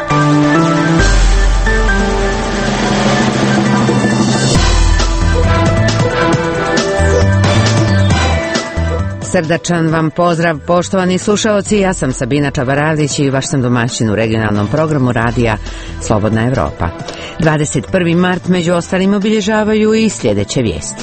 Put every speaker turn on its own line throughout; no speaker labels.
Srdačan vam pozdrav, poštovani slušaoci, ja sam Sabina Čabaralić i vaš sam domaćin u regionalnom programu radija Slobodna Evropa. 21. mart među ostalim obilježavaju i sljedeće vijesti.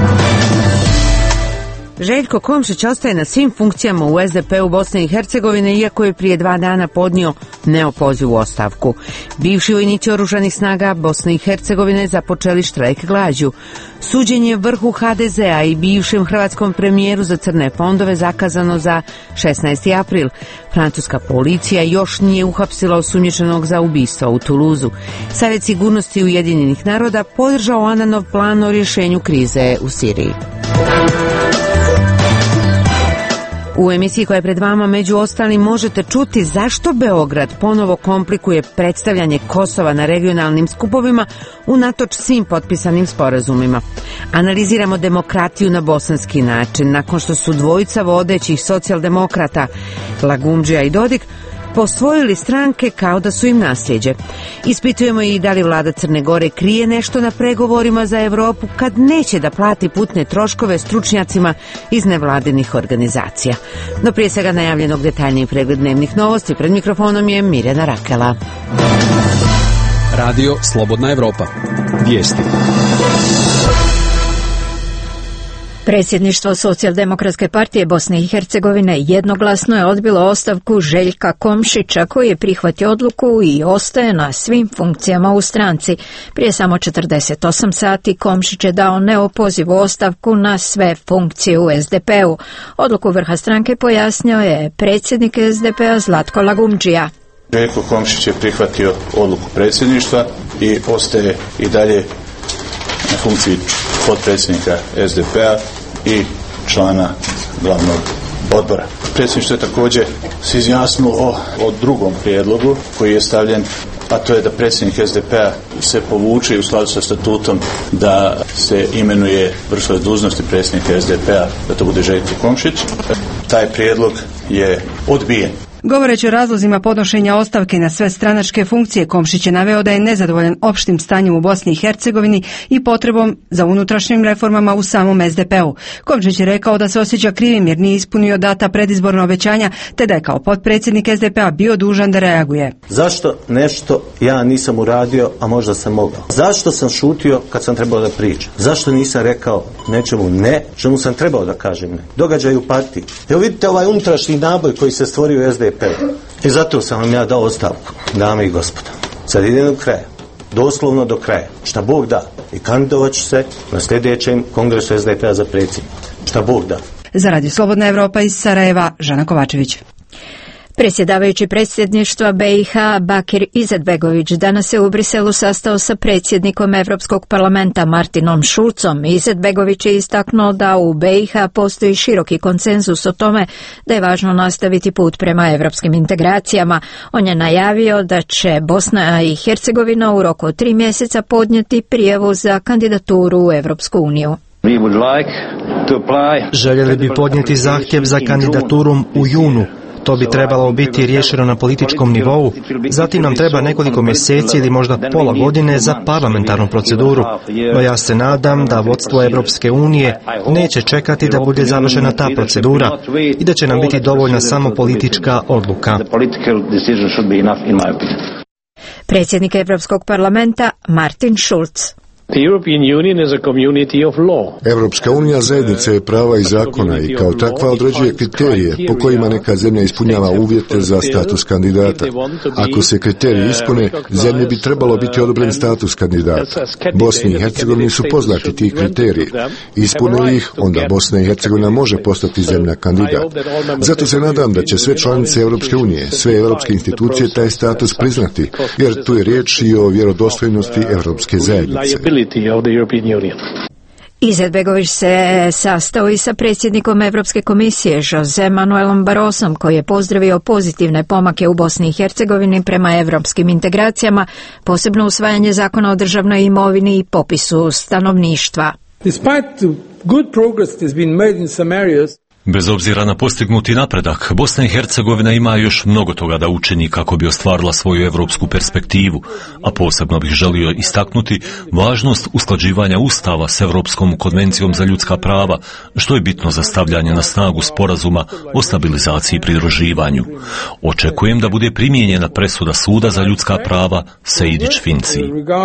Željko Komšić ostaje na svim funkcijama u SDP-u Bosne i Hercegovine, iako je prije 2 dana podnio neopozivu ostavku. Bivši vojnici oružanih snaga Bosne i Hercegovine započeli štrajk glađu. Suđenje vrhu HDZ-a i bivšem hrvatskom premijeru za crne fondove zakazano za 16. april. Francuska policija još nije uhapsila osumnjičenog za ubistvo u Tuluzu. Savjet sigurnosti Ujedinjenih naroda podržao Ananov plan o rješenju krize u Siriji. U emisiji koja je pred vama među ostalim možete čuti zašto Beograd ponovo komplikuje predstavljanje Kosova na regionalnim skupovima unatoč svim potpisanim sporazumima. Analiziramo demokratiju na bosanski način nakon što su dvojica vodećih socijaldemokrata Lagumdžija i Dodik posvojili stranke kao da su im nasljeđe. Ispitujemo i da li vlada Crne Gore krije nešto na pregovorima za Evropu kad neće da plati putne troškove stručnjacima iz nevladinih organizacija. No prije svega najavljenog detaljniji pregled dnevnih novosti. Pred mikrofonom je Mirjana Rakela.
Radio Slobodna Evropa. Vijesti.
Predsjedništvo Socijaldemokratske partije Bosne i Hercegovine jednoglasno je odbilo ostavku Željka Komšića, koji je prihvatio odluku i ostaje na svim funkcijama u stranci. Prije samo 48 sati Komšić je dao neopozivu ostavku na sve funkcije u SDP-u. Odluku vrha stranke pojasnio je predsjednik SDP-a Zlatko Lagumdžija.
Željko Komšić je prihvatio odluku predsjedništva i ostaje i dalje na funkciji potpredsjednika SDP-a i člana glavnog odbora. Predsjedništvo je također se izjasnilo o drugom prijedlogu koji je stavljen, a to je da predsjednik SDP-a se povuče u skladu sa statutom da se imenuje vršilac dužnosti predsjednika SDP-a, da to bude Željko Komšić. Taj prijedlog je odbijen.
Govoreći o razlozima podnošenja ostavke na sve stranačke funkcije, Komšić je naveo da je nezadovoljan opštim stanjem u Bosni i Hercegovini i potrebom za unutrašnjim reformama u samom SDP-u. Komšić je rekao da se osjeća krivim jer nije ispunio data predizborna obećanja, te da je kao potpredsjednik SDP-a bio dužan da reaguje.
Zašto nešto ja nisam uradio, a možda sam mogao? Zašto sam šutio kad sam trebao da pričam? Zašto nisam rekao nečemu ne, čemu sam trebao da kažem ne? Događaj u partiji. Evo vidite ovaj unutrašnji naboj koji se stvorio u SDP. I zato sam vam ja dao ostavku, dame i gospodo. Sad idem do kraja, doslovno do kraja. Šta Bog da. I kandidovat ću se na sljedećem kongresu SDP-a za predsjednika. Šta Bog da.
Za Radio Slobodna Evropa iz Sarajeva, Žana Kovačević.
Predsjedavajući predsjedništva BiH Bakir Izetbegović danas se u Briselu sastao sa predsjednikom Europskog parlamenta Martinom Šulcom. Izetbegović je istaknuo da u BiH postoji široki konsenzus o tome da je važno nastaviti put prema europskim integracijama. On je najavio da će Bosna i Hercegovina u roku od 3 mjeseca podnijeti prijavu za kandidaturu u Europsku uniju.
Željeli bi podnijeti zahtjev za kandidaturom u junu. To bi trebalo biti riješeno na političkom nivou. Zatim nam treba nekoliko mjeseci ili možda pola godine za parlamentarnu proceduru. No ja se nadam da vodstvo Europske unije neće čekati da bude završena ta procedura i da će nam biti dovoljna samo politička odluka.
Predsjednik Europskog parlamenta Martin Schulz.
Europska unija zajednica je prava i zakona i kao takva određuje kriterije po kojima neka zemlja ispunjava uvjete za status kandidata. Ako se kriteriji ispune, zemlji bi trebalo biti odobren status kandidata. Bosni i Hercegovini su poznati ti kriteriji. Ispune ih, onda Bosna i Hercegovina može postati zemlja kandidat. Zato se nadam da će sve članice Europske unije, sve europske institucije taj status priznati, jer tu je riječ i o vjerodostojnosti Europske zajednice.
Izetbegović se sastao i sa predsjednikom Europske komisije Jose Manuelom Barrosom, koji je pozdravio pozitivne pomake u Bosni i Hercegovini prema europskim integracijama, posebno usvajanje zakona o državnoj imovini i popisu stanovništva.
Bez obzira na postignuti napredak, Bosna i Hercegovina ima još mnogo toga da učini kako bi ostvarila svoju europsku perspektivu, a posebno bih želio istaknuti važnost usklađivanja Ustava s Europskom konvencijom za ljudska prava, što je bitno za stavljanje na snagu sporazuma o stabilizaciji i pridruživanju. Očekujem da bude primijenjena presuda Suda za ljudska prava Sejdić-Finci.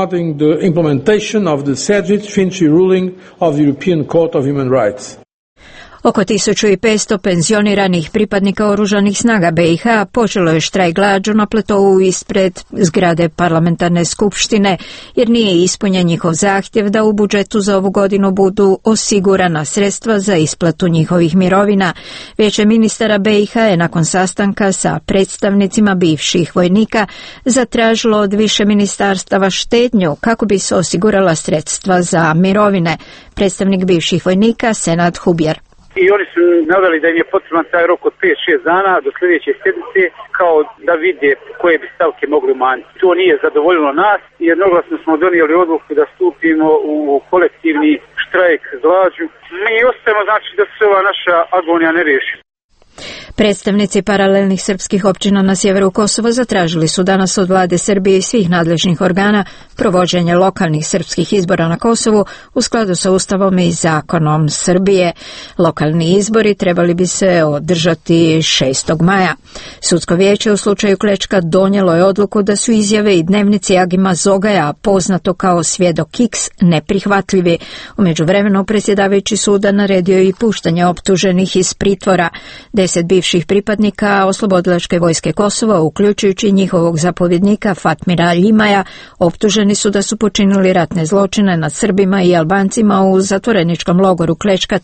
Oko 1500 penzioniranih pripadnika oružanih snaga BiH počelo je štrajk glađu na platovu ispred zgrade parlamentarne skupštine, jer nije ispunjen njihov zahtjev da u budžetu za ovu godinu budu osigurana sredstva za isplatu njihovih mirovina. Vijeće ministara BiH je nakon sastanka sa predstavnicima bivših vojnika zatražilo od više ministarstava štednju kako bi se osigurala sredstva za mirovine. Predstavnik bivših vojnika Senad Hubjer.
I oni su naveli da im je potreban taj rok od 5-6 dana do sljedeće sjednice kao da vide koje bi stavke mogli umanjiti. To nije zadovoljilo nas i jednoglasno smo donijeli odluku da stupimo u kolektivni štrajk glađu. Mi ostajemo znači da se ova naša agonija ne riješi.
Predstavnici paralelnih srpskih općina na sjeveru Kosova zatražili su danas od vlade Srbije i svih nadležnih organa provođenje lokalnih srpskih izbora na Kosovu u skladu sa Ustavom i zakonom Srbije. Lokalni izbori trebali bi se održati 6. maja. Sudsko vijeće u slučaju Klečka donijelo je odluku da su izjave i dnevnici Agima Zogaja, poznato kao svjedok X, neprihvatljivi. U međuvremenu predsjedavajući suda naredio i puštanje optuženih iz pritvora. 10 bivših pripadnika Oslobodilačke vojske Kosova, uključujući njihovog zapovjednika Fatmira Ljimaja, optuženi su da su počinili ratne zločine nad Srbima i Albancima u zatvoreničkom logoru Klečka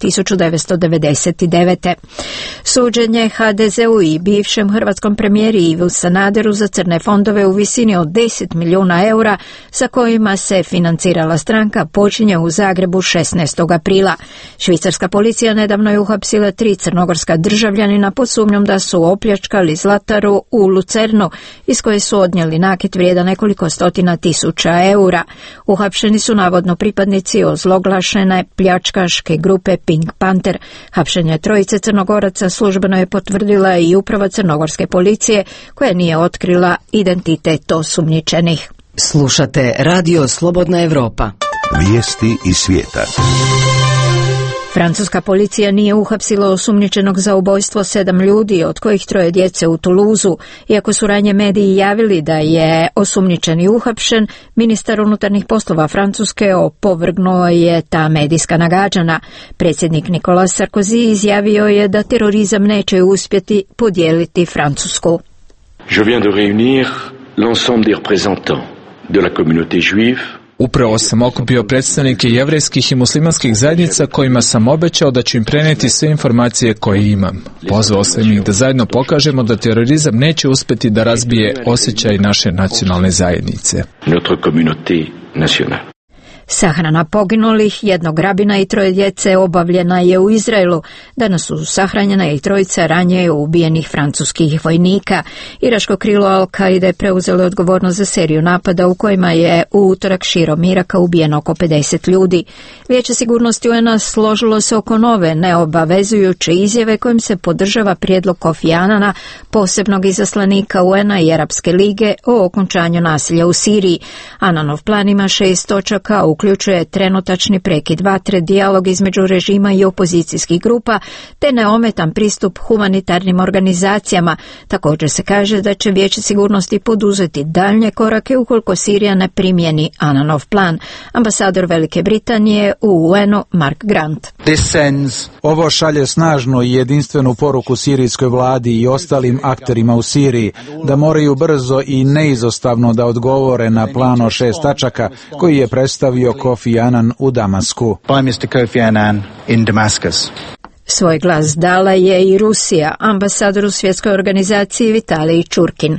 1999. Suđenje HDZ-u i bivšem hrvatskom premijeri Ivu Sanaderu za crne fondove u visini od 10 milijuna eura sa kojima se financirala stranka počinje u Zagrebu 16. aprila. Švicarska policija nedavno je uhapsila 3 crnogorska državljanina pod sumnjom da su opljačkali zlataru u Lucernu, iz koje su odnijeli nakit vrijedan nekoliko stotina tisuća eura. Uhapšeni su navodno pripadnici ozloglašene pljačkaške grupe Pink Panther. Hapšenje trojice Crnogoraca službeno je potvrdila i uprava crnogorske policije, koja nije otkrila identitet osumnjičenih.
Slušate Radio Slobodna Evropa.
Vijesti iz svijeta.
Francuska policija nije uhapsila osumnjičenog za ubojstvo 7 ljudi, od kojih 3 djece u Toulouseu. Iako su ranije mediji javili da je osumnjičeni uhapšen, ministar unutarnjih poslova Francuske opovrgnuo je ta medijska nagađanja. Predsjednik Nicolas Sarkozy izjavio je da terorizam neće uspjeti podijeliti Francusku.
Je viens de réunir l'ensemble des représentants de la communauté juive.
Upravo sam okupio predstavnike jevrejskih i muslimanskih zajednica kojima sam obećao da ću im prenijeti sve informacije koje imam. Pozvao sam ih da zajedno pokažemo da terorizam neće uspjeti da razbije osjećaj naše nacionalne zajednice.
Notre communauté nationale.
Sahrana poginulih, jednog rabina i 3 djece obavljena je u Izraelu. Danas su sahranjena i 3 ranije ubijenih francuskih vojnika. Iračko krilo Al-Kaide preuzelo odgovornost za seriju napada u kojima je u utorak širom Iraka ubijeno oko 50 ljudi. Vijeće sigurnosti UN-a složilo se oko nove neobavezujuće izjave kojim se podržava prijedlog Kofi Anana, posebnog izaslanika UN-a i Arapske lige, o okončanju nasilja u Siriji. Ananov plan ima 6 točaka, uključuje trenutačni prekid vatre, dijalog između režima i opozicijskih grupa, te neometan pristup humanitarnim organizacijama. Također se kaže da će Vijeće sigurnosti poduzeti daljnje korake ukoliko Sirija ne primjeni Ananov plan. Ambasador Velike Britanije u UN-u Mark Grant.
Ovo šalje snažnu i jedinstvenu poruku sirijskoj vladi i ostalim akterima u Siriji da moraju brzo i neizostavno da odgovore na plan o 6 tačaka koji je predstavio Kofi Annan u Damasku.
Svoj glas dala je i Rusija, ambasador u svjetskoj organizaciji Vitalij Čurkin.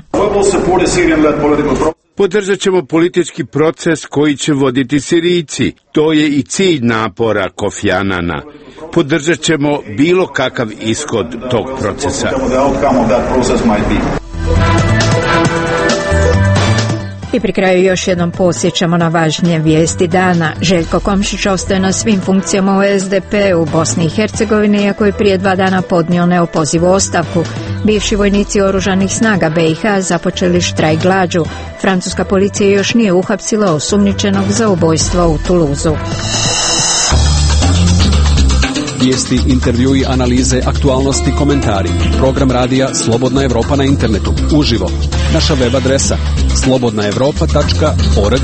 Podržat ćemo politički proces koji će voditi Sirijci. To je i cilj napora Kofi Annana. Podržat ćemo bilo kakav ishod tog procesa.
I pri kraju još jednom podsjećamo na važnije vijesti dana. Željko Komšić ostaje na svim funkcijama u SDP u Bosni i Hercegovini, iako je prije 2 dana podnio neopozivu ostavku. Bivši vojnici oružanih snaga BiH započeli štrajk glađu. Francuska policija još nije uhapsila osumnjičenog za ubojstvo u Tuluzu.
Vijesti, intervjui, analize, aktualnosti, komentari. Program radija Slobodna Evropa na internetu. Uživo. Naša web adresa slobodnaevropa.org.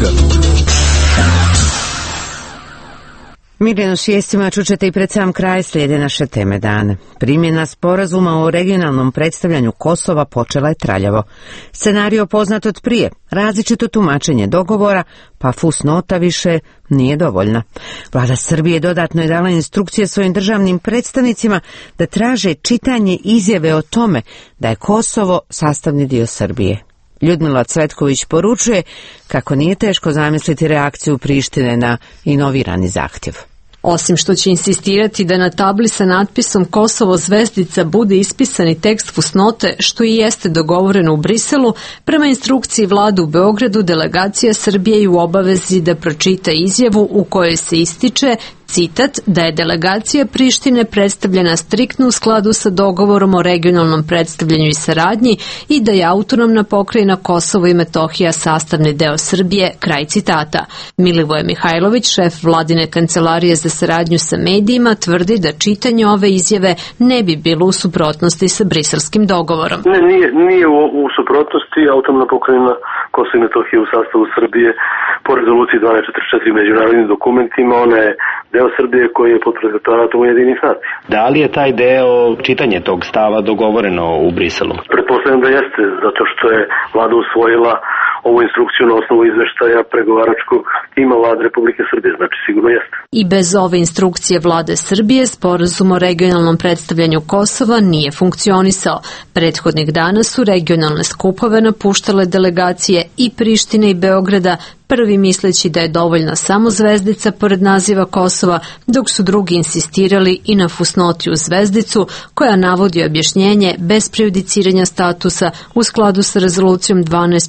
Mirjanu s vijestima čućete i pred sam kraj slijede naše teme dane. Primjena sporazuma o regionalnom predstavljanju Kosova počela je traljavo. Scenario poznat od prije, različito tumačenje dogovora, pa fusnota više nije dovoljna. Vlada Srbije dodatno je dala instrukcije svojim državnim predstavnicima da traže čitanje izjave o tome da je Kosovo sastavni dio Srbije. Ljudmila Cvetković poručuje kako nije teško zamisliti reakciju Prištine na inovirani zahtjev.
Osim što će insistirati da na tabli sa natpisom Kosovo zvezdica bude ispisani tekst fusnote, što i jeste dogovoreno u Briselu, prema instrukciji vlade u Beogradu delegacija Srbije je u obavezi da pročita izjavu u kojoj se ističe, citat, da je delegacija Prištine predstavljena striktno u skladu sa dogovorom o regionalnom predstavljanju i saradnji i da je autonomna pokrajina Kosovo i Metohija sastavni deo Srbije, kraj citata. Milivoje Mihajlović, šef vladine kancelarije za saradnju sa medijima, tvrdi da čitanje ove izjave ne bi bilo u suprotnosti sa briselskim dogovorom.
Nije u suprotnosti. Autonomna pokrajina Kosovo i Metohija u sastavu Srbije po rezoluciji 1244 međunarodnim dokumentima, ona je deo Srbije koji je pod protektoratom Ujedinjenih nacija.
Da li je taj deo čitanje tog stava dogovoreno u Briselu?
Pretpostavljam da jeste, zato što je vlada usvojila ovu instrukciju na osnovu izveštaja pregovaračkog tima vlade Republike Srbije, znači sigurno jeste.
I bez ove instrukcije vlade Srbije sporazum o regionalnom predstavljanju Kosova nije funkcionisao. Prethodnih dana su regionalne skupove napuštale delegacije i Prištine i Beograda, prvi misleći da je dovoljna samo zvezdica pored naziva Kosova, dok su drugi insistirali i na fusnoti u zvezdicu koja navodi objašnjenje bez prejudiciranja statusa u skladu sa rezolucijom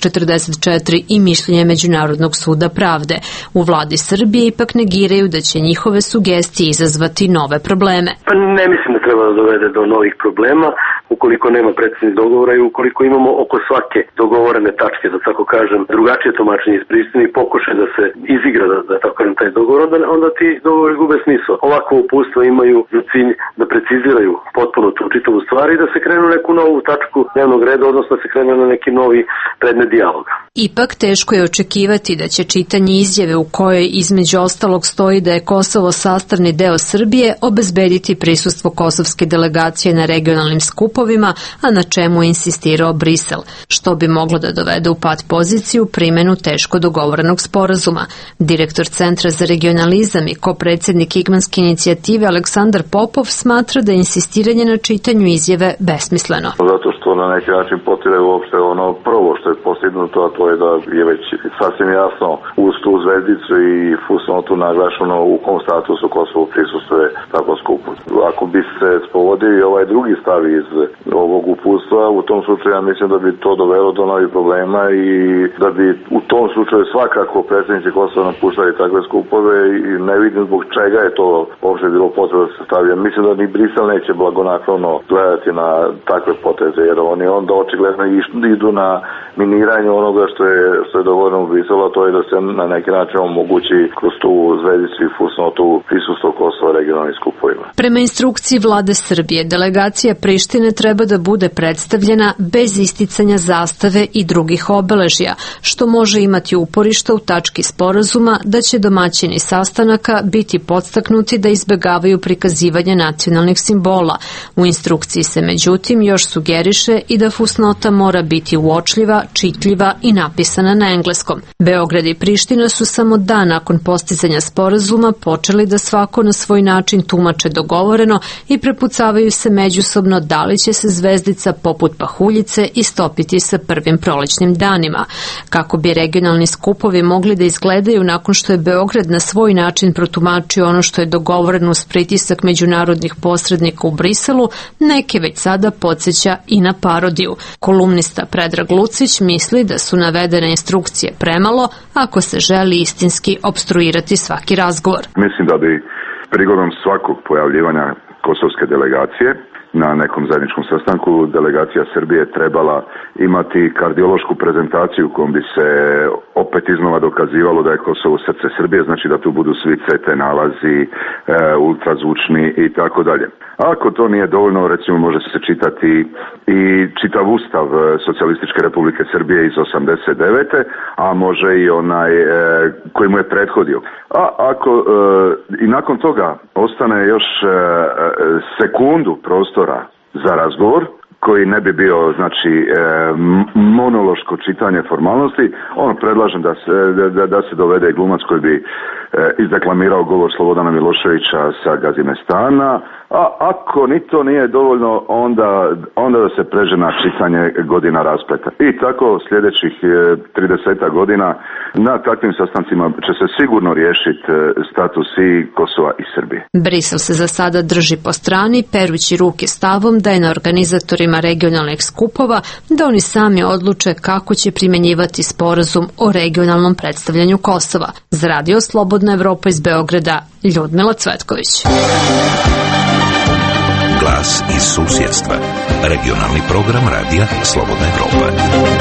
1244 i mišljenje Međunarodnog suda pravde. U vladi Srbije ipak negiraju da će njihove sugestije izazvati nove probleme.
Pa ne mislim da treba da dovede do novih problema ukoliko nema preciznih dogovora i ukoliko imamo oko svake dogovorene tačke, da tako kažem, drugačije tumačenje iz Prištine i pokušaj da se izigra, da tako kažem, taj dogovor, onda ti dogovori gube smisao. Ovako upustva imaju za cilj da preciziraju potpuno tu čitavu stvar i da se krenu neku novu tačku dnevnog reda, odnosno da se krenu na neki novi predmet dijaloga.
Ipak teško je očekivati da će čitanje izjave u kojoj između ostalog stoji da je Kosovo sastavni deo Srbije obezbediti prisustvo kosovske delegacije na regionalnim skupovima, a na čemu je insistirao Brisel, što bi moglo da dovede u pat poziciju primjenu teško dogovorenog sporazuma. Direktor Centra za regionalizam i kopredsjednik Igmanske inicijative Aleksandar Popov smatra da je insistiranje na čitanju izjave besmisleno.
Zato što na neki način potire uopšte ono prvo što je postignuto, a to je da je već sasvim jasno uz tu zvezdicu i fusnotu naglašeno u kom statusu Kosovo prisustvuje takvom skupu. Ako bi se spovodio i ovaj drugi stav iz ovog uputstva, u tom slučaju ja mislim da bi to dovelo do novih problema i da bi u tom slučaju svakako predsjednici Kosova napuštali takve skupove i ne vidim zbog čega je to uopšte bilo potrebno da se stavlja. Mislim da ni Brisel neće blagonaklono gledati na takve poteze, jer oni onda očigledno idu na miniranje onoga što je dovoljno u Briselu, a to je da se na neki način omogući kroz tu zvezdicu i fusnotu prisustvo Kosova regionalnim skupovima.
Prema instrukciji vlade Srbije, delegacija Prištine treba da bude predstavljena bez isticanja zastave i drugih obeležja, što može imati uporište u tački sporazuma da će domaćini sastanaka biti podstaknuti da izbegavaju prikazivanje nacionalnih simbola. U instrukciji se međutim još sugeriše i da fusnota mora biti uočljiva, čitljiva i napisana na engleskom. Beograd i Priština su samo dan nakon postizanja sporazuma počeli da svako na svoj način tumače dogovoreno i prepucavaju se međusobno da li će se zvezdica poput pahuljice istopiti sa prvim prolećnim danima. Kako bi regionalni skupovi mogli da izgledaju nakon što je Beograd na svoj način protumačio ono što je dogovoreno uz pritisak međunarodnih posrednika u Briselu, neke već sada podsjeća i na parodiju. Kolumnista Predrag Lucić već misli da su navedene instrukcije premalo ako se želi istinski opstruirati svaki razgovor.
Mislim da bi prigodom svakog pojavljivanja kosovske delegacije na nekom zajedničkom sastanku delegacija Srbije trebala imati kardiološku prezentaciju kojom bi se opet iznova dokazivalo da je Kosovo srce Srbije, znači da tu budu svi CT nalazi, ultrazvučni i tako dalje. Ako to nije dovoljno, recimo može se čitati i čitav ustav Socijalističke Republike Srbije iz 89. a može i onaj koji mu je prethodio. A ako i nakon toga ostane još sekundu prostora za razgovor, koji ne bi bio, znači, monološko čitanje formalnosti, predlažem da se dovede glumac koji bi izdeklamirao govor Slobodana Miloševića sa Gazimestana, a ako ni to nije dovoljno, onda da se pređe na čitanje godina raspleta. I tako sljedećih 30 godina na takvim sastancima će se sigurno riješiti status i Kosova i Srbije.
Brisel se za sada drži po strani, perući ruke stavom da je na organizatorima regionalnih skupova da oni sami odluče kako će primjenjivati sporazum o regionalnom predstavljanju Kosova. Za Radio Slobodna Evropa iz Beograda, Ljudmila Cvetković.
Glas iz susjedstva. Regionalni program Radija Slobodna Evropa.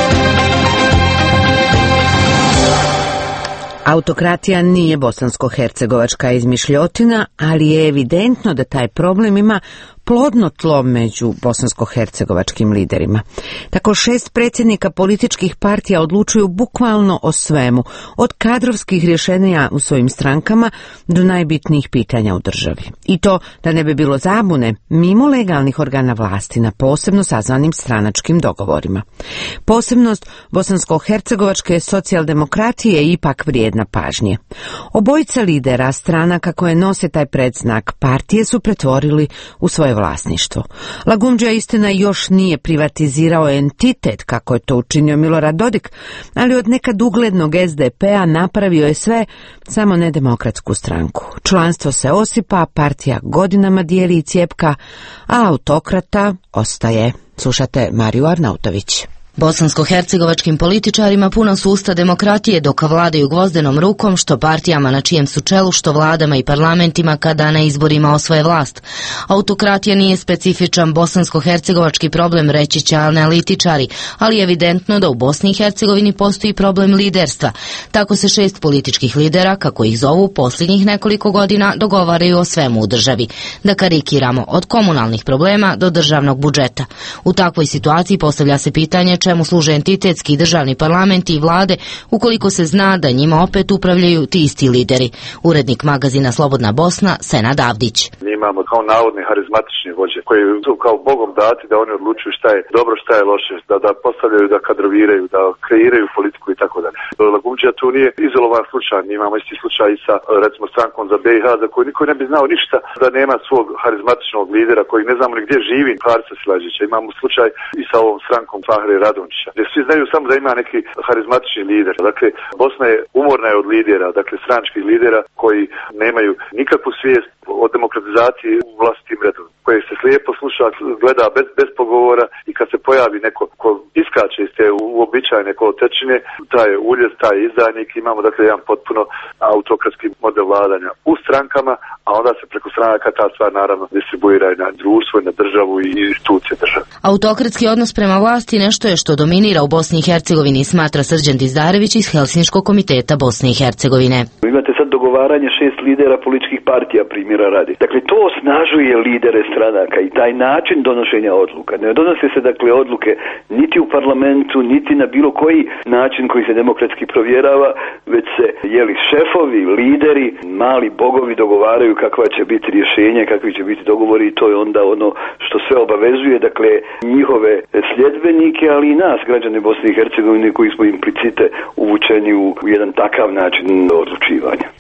Autokratija nije bosansko-hercegovačka izmišljotina, ali je evidentno da taj problem ima plodno tlo među bosansko-hercegovačkim liderima. Tako 6 predsjednika političkih partija odlučuju bukvalno o svemu, od kadrovskih rješenja u svojim strankama do najbitnijih pitanja u državi. I to, da ne bi bilo zabune, mimo legalnih organa vlasti na posebno sazvanim stranačkim dogovorima. Posebnost bosansko-hercegovačke socijaldemokratije je ipak vrijedna pažnje. Obojica lidera stranaka koje nose taj predznak partije su pretvorili u svoje vlasništvo. Lagumdžija istina još nije privatizirao entitet kako je to učinio Milorad Dodik, ali od nekad uglednog SDP-a napravio je sve, samo ne demokratsku stranku. Članstvo se osipa, partija godinama dijeli i cjepka, a autokrata ostaje. Slušate Mariju Arnautović.
Bosansko-hercegovačkim političarima puna su usta demokratije dok vladaju gvozdenom rukom, što partijama na čijem su čelu, što vladama i parlamentima kada na izborima osvoje vlast. Autokratija nije specifičan bosansko-hercegovački problem, reći će analitičari, ali je evidentno da u Bosni i Hercegovini postoji problem liderstva. Tako se 6 političkih lidera, kako ih zovu, posljednjih nekoliko godina dogovaraju o svemu u državi. Da karikiramo, od komunalnih problema do državnog budžeta. U takvoj situaciji postavlja se pitanje čemu služe entitetski državni parlamenti i vlade ukoliko se zna da njima opet upravljaju ti isti lideri. Urednik magazina Slobodna Bosna, Senad Avdić.
Mi imamo kao navodni harizmatični vođe koji su kao Bogom dati da oni odlučuju šta je dobro, šta je loše, da postavljaju, da kadroviraju, da kreiraju politiku i tako dalje. Lagumdžija tu nije izolovan slučaj. Mi imamo isti slučaj i sa recimo strankom za BiH za koju niko ne bi znao ništa da nema svog harizmatičnog lidera koji ne znamo ni gdje živi, Harisa Silađića. Imamo slučaj i sa ovom strankom Fahre Radončića, gdje svi znaju samo da ima neki harizmatični lider. Dakle, Bosna je umorna od lidera, dakle stranačkih lidera koji nemaju nikakvu svijest o demokratizaciji u vlastitim redovima, koje se slijepo sluša, gleda bez pogovora i kad se pojavi neko ko iskače iz te uobičajene kolotečine, taj je uljez, taj je izdajnik, imamo dakle jedan potpuno autokratski model vladanja u strankama, a onda se preko stranaka ta stvar naravno distribuira i na društvo i na državu i institucije države.
Autokratski odnos prema vlasti nešto je što dominira u Bosni i Hercegovini, smatra Srđan Dizdarević iz Helsinškog komiteta Bosne i Hercegovine.
Imate sad dogovaranje 6 lidera političkih partija, primjera radi. Dakle, to osnažuje lidere stranaka i taj način donošenja odluka. Ne donose se dakle odluke niti u parlamentu, niti na bilo koji način koji se demokratski provjerava, već se šefovi, lideri, mali bogovi dogovaraju kakva će biti rješenje, kakvi će biti dogovori i to je onda ono što sve obavezuje, dakle, njihove sljedbenike, ali i nas, građane Bosne i Hercegovine, koji smo implicite uvučeni u jedan takav način odlučivanja.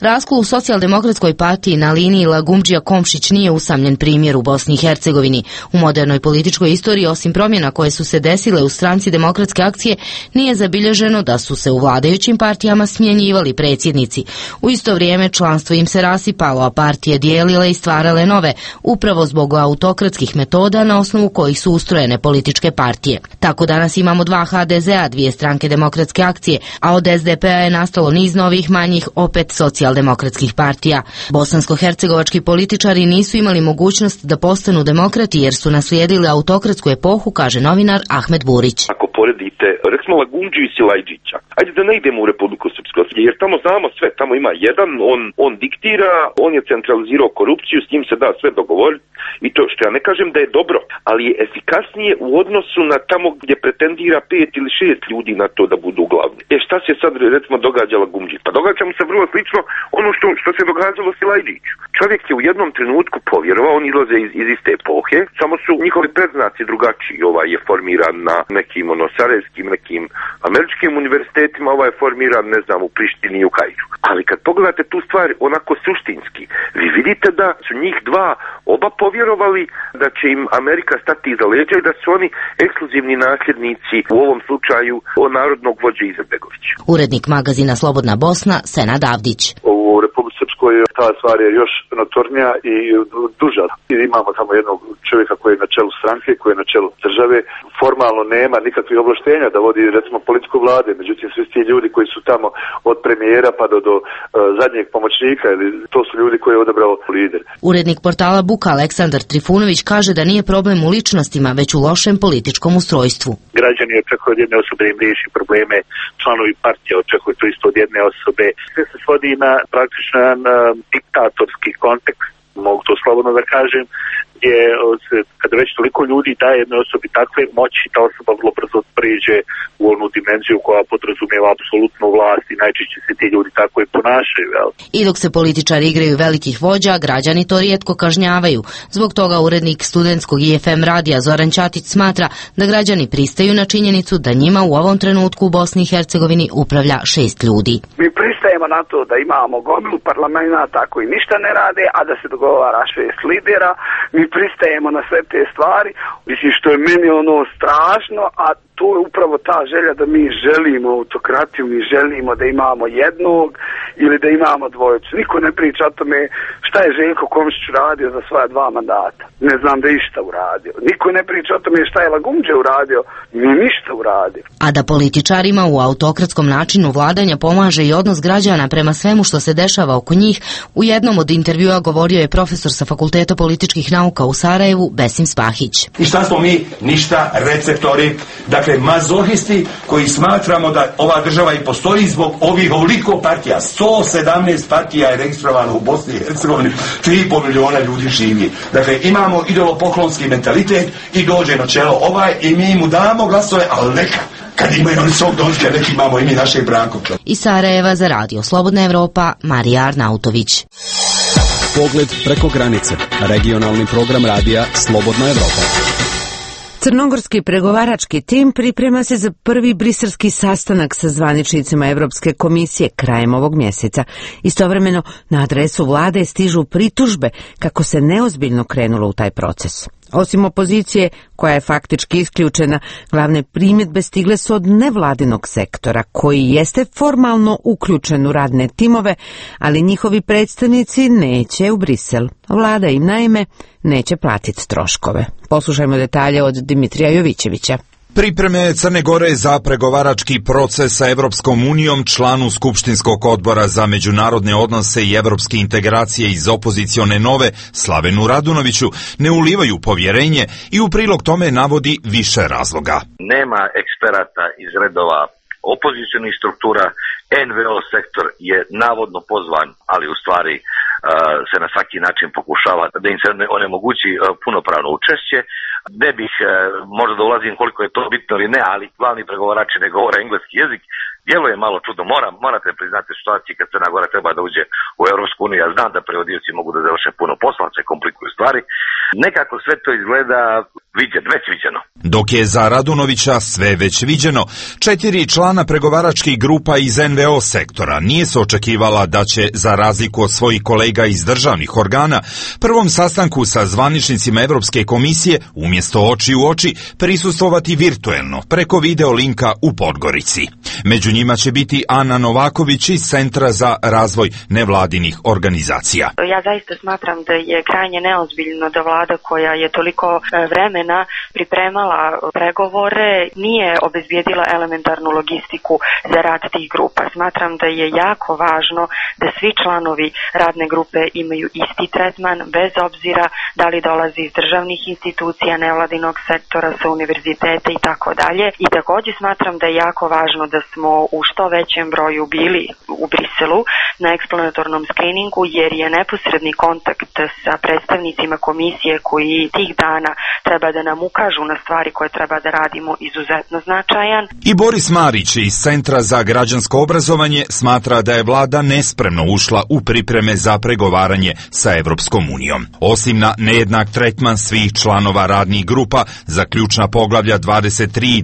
Raskol u Socijaldemokratskoj partiji na liniji Lagumdžija-Komšić nije usamljen primjer u Bosni i Hercegovini. U modernoj političkoj istoriji, osim promjena koje su se desile u stranci Demokratske akcije, nije zabilježeno da su se u vladajućim partijama smjenjivali predsjednici. U isto vrijeme članstvo im se rasipalo, a partije dijelile i stvarale nove, upravo zbog autokratskih metoda na osnovu kojih su ustrojene političke partije. Tako danas imamo 2 HDZ-a, 2 stranke Demokratske akcije, a od SDP-a je nastalo niz novih manjih, opet socijaldemokratskih partija. Bosansko-hercegovački političari nisu imali mogućnost da postanu demokrati jer su naslijedili autokratsku epohu, kaže novinar Ahmed Burić.
Ako poredite, recimo Lagumdžiju i Silajđića, ajde da ne idemo u Republiku Srpsku, jer tamo znamo sve, tamo ima jedan, on diktira, on je centralizirao korupciju, s njim se da sve dogovoriti i to što ja ne kažem da je dobro, ali je efikasnije u odnosu na tamo gdje pretendira 5 ili 6 ljudi na to da budu glavni. Šta se sad recimo događa Lagumdži? Pa događa mu se vrlo slično ono što se događalo Silajđiću. Čovjek je u jednom trenutku povjerovao, oni izlaze iz iste epohe, samo su njihovi predznaci drugačiji. Ovaj je formiran na nekim sarajevskim, nekim američkim univerzitetima, ovaj je formiran, ne znam, u Prištini i u Kairu. Ali kad pogledate tu stvar onako suštinski, vi vidite da su njih dva oba povjerovali da će im Amerika stati iza leđa i da su oni ekskluzivni nasljednici u ovom slučaju narodnog vođe Izetbegovića.
Urednik magazina Slobodna Bosna, Senad Avdić.
U Republici Srpskoj ta stvar je još notornija i duža. Imamo tamo jednog čovjeka koji je na čelu stranke, koji je na čelu države. Formalno nema nikakvih ovlaštenja da vodi recimo politiku vlade, međutim svi ti ljudi koji su tamo od premijera pa do zadnjeg pomoćnika, ili to su ljudi koje je odabrao lider.
Urednik portala Buka Aleksandar Trifunović kaže da nije problem u ličnostima, već u lošem političkom ustrojstvu.
Građani očekuju od jedne osobe da im riješi probleme, članovi partije očekuju to isto od jedne osobe. Sve se svodi na praktično diktatorski kontekst, mogu to slobodno da kažem, gdje kada već toliko ljudi daje jednoj osobi takve moći, ta osoba vrlo brzo prijeđe u onu dimenziju koja podrazumijeva apsolutnu vlast i najčešće se ti ljudi tako i ponašaju. Jel?
I dok se političari igraju velikih vođa, građani to rijetko kažnjavaju. Zbog toga urednik studentskog IFM radija Zoran Ćatić smatra da građani pristaju na činjenicu da njima u ovom trenutku u Bosni i Hercegovini upravlja 6 ljudi.
Mi pristajemo na to da imamo gomilu parlamenta koji ništa ne rade, a da se dogovara 6 lidera. Mi pristajemo na sve te stvari, mislim što je meni strašno, a to je upravo ta želja da mi želimo autokratiju, mi želimo da imamo jednog ili da imamo dvojicu. Niko ne priča o tome šta je Željko Komšić uradio za svoja 2 mandata. Ne znam da je išta uradio. Niko ne priča o tome šta je Lagumdžija uradio. Nije ništa uradio.
A da političarima u autokratskom načinu vladanja pomaže i odnos građana prema svemu što se dešava oko njih, u jednom od intervjua govorio je profesor sa Fakulteta političkih nauka u Sarajevu, Besim Spahić.
I šta smo mi? Ništa, receptori, dakle mazohisti koji smatramo da ova država i postoji zbog ovih ovoliko partija. 117 partija je registrovano u Bosni i Hercegovini, 3,5 miliona ljudi živi. Dakle, imamo idolopoklonski mentalitet i dođe na čelo ovaj i mi mu damo glasove, ali neka. Kad imaju oni svog dođe, neki imamo i mi našeg Brankovča.
Iz Sarajeva za radio Slobodna Evropa, Marija Arnautović.
Pogled preko granice. Regionalni program radija Slobodna Evropa.
Crnogorski pregovarački tim priprema se za prvi briselski sastanak sa zvaničnicima Evropske komisije krajem ovog mjeseca. Istovremeno na adresu vlade stižu pritužbe kako se neozbiljno krenulo u taj proces. Osim opozicije, koja je faktički isključena, glavne primjedbe stigle su od nevladinog sektora, koji jeste formalno uključen u radne timove, ali njihovi predstavnici neće u Brisel. Vlada im naime neće platiti troškove. Poslušajmo detalje od Dimitrija Jovićevića.
Pripreme Crne Gore za pregovarački proces sa Evropskom unijom članu Skupštinskog odbora za međunarodne odnose i evropske integracije iz opozicione Nove Slavenu Radunoviću ne ulivaju povjerenje i u prilog tome navodi više razloga.
Nema eksperata iz redova opozicionih struktura, NVO sektor je navodno pozvan, ali u stvari se na svaki način pokušava da im se onemogući punopravno učešće. Ne bih možda da ulazim koliko je to bitno ili ne, ali glavni pregovarači ne govore engleski jezik. Djeluje malo čudno, morate priznati situaciji kad Crna Gora treba da uđe u Europsku uniju. Ja znam da prevodioci mogu da završe puno posla, se komplikuju stvari. Nekako sve to izgleda već viđeno.
Dok je za Radunovića sve već viđeno, 4 člana pregovaračkih grupa iz NVO sektora nije se očekivala da će, za razliku od svojih kolega iz državnih organa, prvom sastanku sa zvaničnicima Evropske komisije umjesto oči u oči prisustvovati virtuelno preko video linka u Podgorici. Među njima će biti Ana Novaković iz Centra za razvoj nevladinih organizacija.
Ja zaista smatram da je krajnje neozbiljno da vlada koja je toliko vremena pripremala pregovore nije obezbijedila elementarnu logistiku za rad tih grupa. Smatram da je jako važno da svi članovi radne grupe imaju isti tretman bez obzira da li dolazi iz državnih institucija, nevladinog sektora, sa univerziteta i tako dalje. I također smatram da je jako važno da smo u što većem broju bili u Briselu na eksplanatornom skriningu, jer je neposredni kontakt sa predstavnicima komisije koji tih dana treba da nam ukažu na stvari koje treba da radimo izuzetno značajan.
I Boris Marić iz Centra za građansko obrazovanje smatra da je vlada nespremno ušla u pripreme za pregovaranje sa Evropskom unijom. Osim na nejednak tretman svih članova radnih grupa za ključna poglavlja 23 i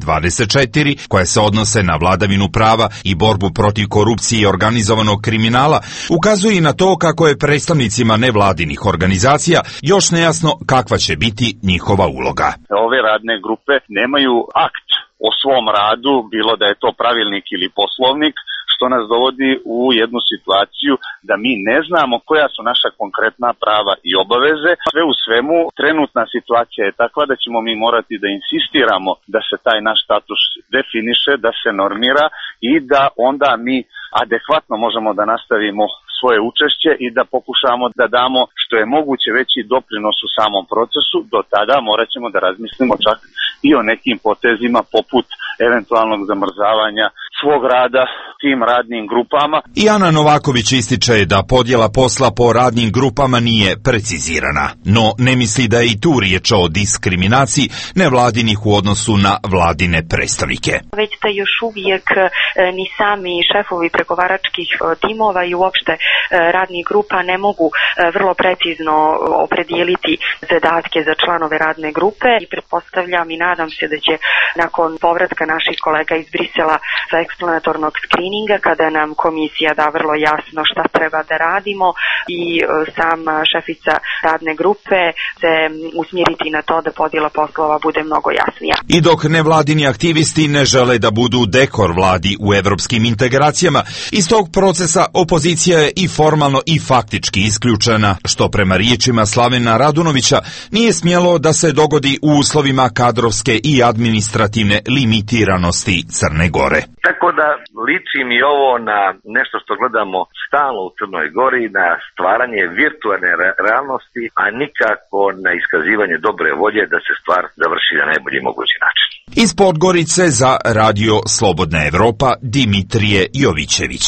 24, koje se odnose na vladavinu prava i borbu protiv korupcije i organizovanog kriminala, ukazuje i na to kako je predstavnicima nevladinih organizacija još nejasno kakva će biti njihova uloga.
Ove radne grupe nemaju akt o svom radu, bilo da je to pravilnik ili poslovnik, što nas dovodi u jednu situaciju da mi ne znamo koja su naša konkretna prava i obaveze. Sve u svemu, trenutna situacija je takva da ćemo mi morati da insistiramo da se taj naš status definiše, da se normira i da onda mi adekvatno možemo da nastavimo svoje učešće i da pokušamo da damo što je moguće veći doprinos u samom procesu. Do tada morat ćemo da razmislimo čak i o nekim potezima poput eventualnog zamrzavanja svog rada tim radnim grupama.
I Ana Novaković ističe da podjela posla po radnim grupama nije precizirana, no ne misli da je i tu riječ o diskriminaciji nevladinih u odnosu na vladine predstavnike.
Već da još uvijek ni sami šefovi pregovaračkih timova i uopšte radnih grupa ne mogu vrlo precizno opredijeliti zadatke za članove radne grupe i pretpostavljam i nadam se da će nakon povratka naših kolega iz Brisela sa eksplanatornog skrininga, kada nam komisija da vrlo jasno šta treba da radimo i sama šefica radne grupe se usmjeriti na to da podjela poslova bude mnogo jasnija.
I dok nevladini aktivisti ne žele da budu dekor vladi u evropskim integracijama, iz tog procesa opozicija je i formalno i faktički isključena, što prema riječima Slavena Radunovića nije smjelo da se dogodi u uslovima kadrovske i administrativne limitiranosti Crne Gore.
Tako da liči mi ovo na nešto što gledamo stalno u Crnoj Gori, na stvaranje virtualne realnosti, a nikako na iskazivanje dobre volje da se stvar završi na najbolji mogući način.
Iz Podgorice za Radio Slobodna Evropa, Dimitrije Jovićević.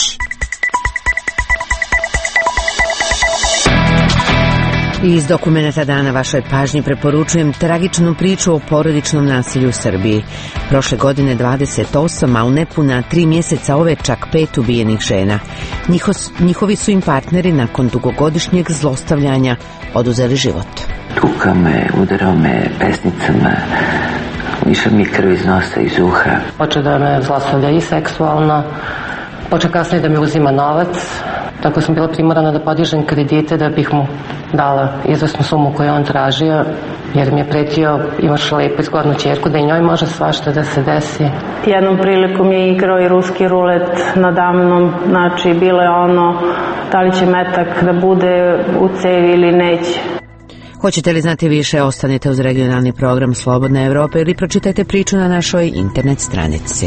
Iz dokumenta dana vašoj pažnji preporučujem tragičnu priču o porodičnom nasilju u Srbiji. Prošle godine 28, a u nepuna 3 mjeseca ove čak 5 ubijenih žena. Njihovi su im partneri nakon dugogodišnjeg zlostavljanja oduzeli život.
Tukao me, udarao me pesnicama, išao mi krv iz nosa, iz uha.
Počeo da me zlostavlja i seksualno, počeo kasnije da mi uzima novac. Tako sam bila primorana da podižem kredite da bih mu dala izvesnu sumu koju on tražio, jer mi je pretio, imaš lepu i zgodnu ćerku, da i njoj može svašta da se desi.
Jednom prilikom je igrao i ruski rulet nadamnom, znači bilo je ono da li će metak da bude u cevi ili neće.
Hoćete li znati više, ostanite uz regionalni program Slobodna Evropa ili pročitajte priču na našoj internet stranici.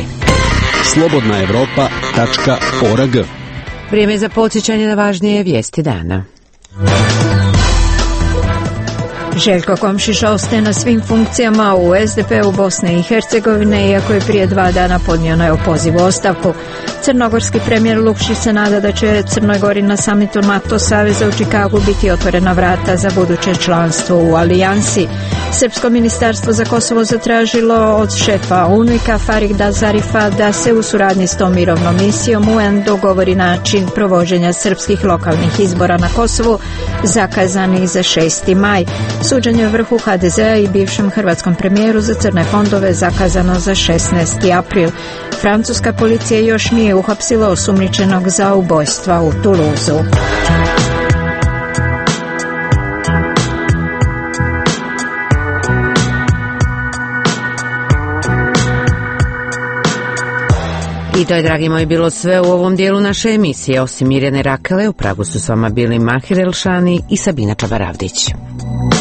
slobodnaevropa.org.
Vrijeme je za podsjećanje na važnije vijesti dana.
Željko Komšić ostaje na svim funkcijama u SDP-u Bosne i Hercegovine, iako je prije 2 dana podnio na opoziv ostavku. Crnogorski premijer Lukšić se nada da će Crnoj Gori na samitu NATO saveza u Čikagu biti otvorena vrata za buduće članstvo u alijansi. Srpsko ministarstvo za Kosovo zatražilo od šefa UNMIK-a Farida Zarifa da se u suradnji s tom mirovnom misijom UN dogovori način provođenja srpskih lokalnih izbora na Kosovu zakazanih za 6. maj. Suđenje vrhu HDZ-a i bivšem hrvatskom premijeru za crne fondove zakazano za 16. april. Francuska policija još nije uhapsila osumnjičenog za ubojstva u Tuluzu.
I to je, dragi moji, bilo sve u ovom dijelu naše emisije. Osim Mirjane Rakele, u Pragu su s vama bili Mahir Elšani i Sabina Čabaravdić.